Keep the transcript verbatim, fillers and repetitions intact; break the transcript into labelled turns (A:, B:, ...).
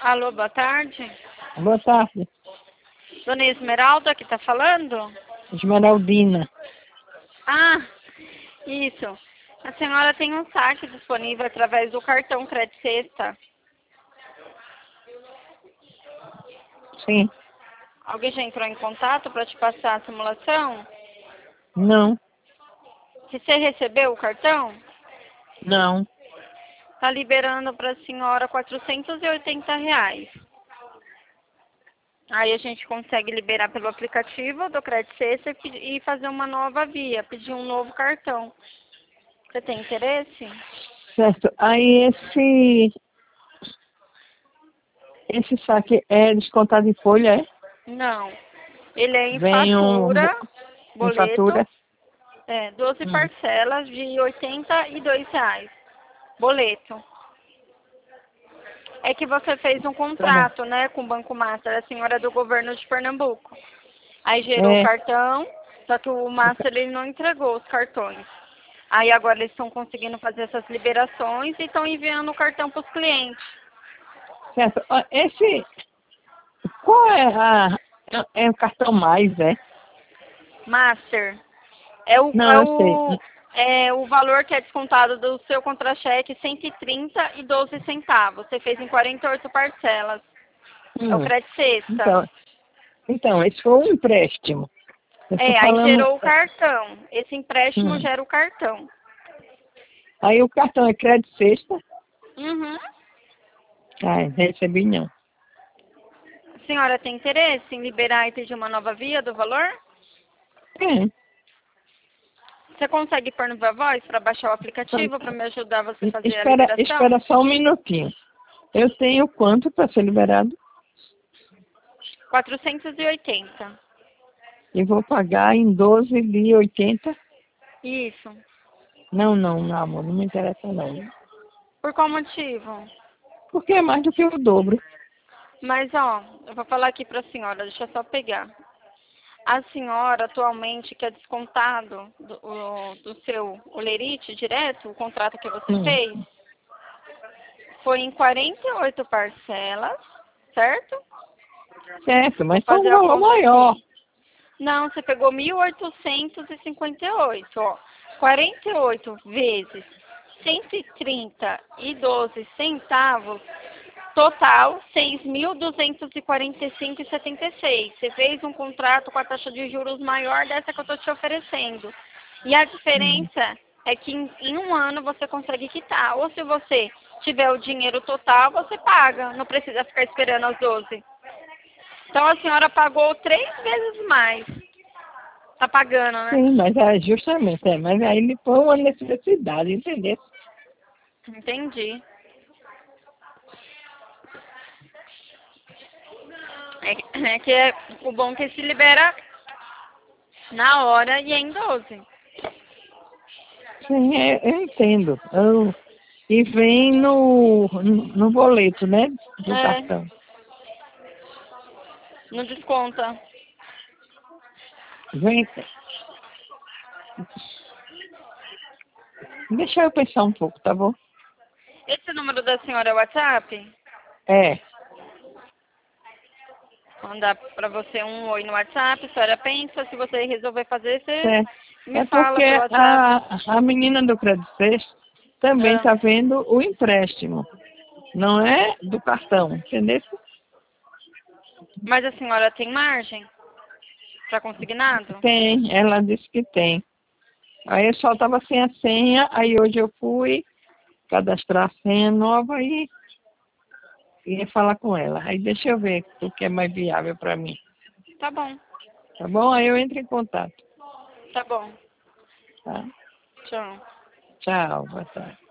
A: Alô, boa tarde.
B: Boa tarde.
A: Dona Esmeralda que tá falando?
B: Esmeraldina.
A: Ah, isso. A senhora tem um saque disponível através do cartão Crédito Sexta.
B: Sim.
A: Alguém já entrou em contato para te passar a simulação?
B: Não.
A: Você recebeu o cartão?
B: Não.
A: Tá liberando para a senhora quatrocentos e oitenta reais. Aí a gente consegue liberar pelo aplicativo do Crédito Sexta e fazer uma nova via, pedir um novo cartão. Você tem interesse?
B: Certo. Aí esse... Esse saque é descontado em folha, é?
A: Não. Ele é em
B: Vem um...
A: fatura,
B: em
A: boleto,
B: fatura?
A: é, doze
B: Hum.
A: parcelas de oitenta e dois reais. Boleto. É que você fez um
B: Tá bom.
A: contrato, né, com o Banco Master, a senhora é do governo de Pernambuco. Aí gerou o
B: É.
A: cartão, só que o Master ele não entregou os cartões. Aí agora eles estão conseguindo fazer essas liberações e estão enviando o cartão para os clientes.
B: Certo. Ó, esse... Qual é a... É o cartão mais, é?
A: Master, é o,
B: Não,
A: é
B: eu sei.
A: o, é o valor que é descontado do seu contra-cheque, cento e trinta e doze centavos. Você fez em quarenta e oito parcelas. É o
B: Hum.
A: Crédito Sexta.
B: Então, então, esse foi um empréstimo. Eu tô
A: É, aí
B: falando...
A: gerou o cartão. Esse empréstimo
B: Hum.
A: gera o cartão.
B: Aí o cartão é crédito sexta?
A: Uhum.
B: Ah, recebi não.
A: A senhora tem interesse em liberar e pedir uma nova via do valor?
B: É.
A: Você consegue pôr no Voz para baixar o aplicativo para me ajudar você a fazer a
B: Espera,
A: liberação?
B: espera só um minutinho. Eu tenho quanto para ser liberado?
A: quatrocentos e oitenta.
B: E vou pagar em doze de oitenta?
A: Isso.
B: Não, não, não, amor, não me interessa não.
A: Por qual motivo?
B: Porque é mais do que o dobro.
A: Mas, ó, eu vou falar aqui para a senhora, deixa eu só pegar. A senhora atualmente quer descontado do, o- do seu olerite direto, o contrato que você
B: Hum.
A: fez, foi em quarenta e oito parcelas, certo?
B: Certo,
A: Vou
B: mas foi um
A: fazer a
B: valor
A: conta
B: maior.
A: aqui. Não, você pegou mil oitocentos e cinquenta e oito, ó. quarenta e oito vezes cento e trinta e doze centavos, total seis mil duzentos e quarenta e cinco e setenta e seis. Você fez um contrato com a taxa de juros maior dessa que eu estou te oferecendo. E a
B: Hum.
A: diferença é que em, em um ano você consegue quitar. Ou se você tiver o dinheiro total, você paga. Não precisa ficar esperando as doze. Então a senhora pagou três vezes mais. Tá pagando, né?
B: Sim, mas é justamente, é, mas aí ele foi uma necessidade, entendeu?
A: Entendi. É, é que é o bom que se libera na hora e é em doze.
B: Sim, é, eu entendo. Eu, e vem no, no boleto, né, do
A: É,
B: cartão.
A: não desconta.
B: Vem, deixa eu pensar um pouco, tá bom?
A: Esse número da senhora é o WhatsApp?
B: É,
A: Mandar pra você um oi no WhatsApp, a senhora pensa, se você resolver fazer, você
B: é,
A: me
B: é
A: fala
B: porque
A: pelo WhatsApp.
B: a, a menina do Crédito Sexto também
A: Ah,
B: está vendo o empréstimo, não é do cartão, entendeu?
A: mas a senhora tem margem para consignado?
B: Tem, ela disse que tem. Aí eu só estava sem a senha, aí hoje eu fui cadastrar a senha nova e ia falar com ela. Aí deixa eu ver o que é mais viável para mim.
A: Tá bom,
B: Tá bom? Aí eu entro em contato.
A: tá bom.
B: Tá?
A: Tchau.
B: Tchau, boa tarde.